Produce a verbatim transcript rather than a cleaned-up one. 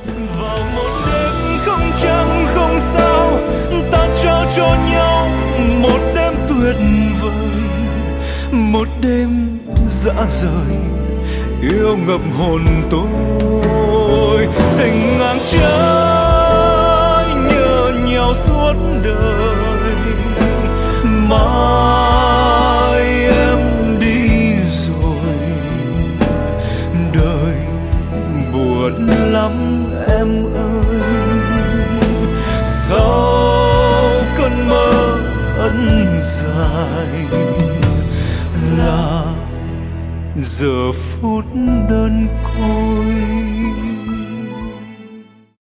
Vào một đêm không trăng không sao, ta trao cho nhau một đêm tuyệt vời, một đêm dã rời yêu ngập hồn tôi. Tình ngang trái nhớ nhau suốt đời, mai em đi rồi đời buồn lắm em ơi. Sau cơn mơ ân dài là giờ phút đơn côi.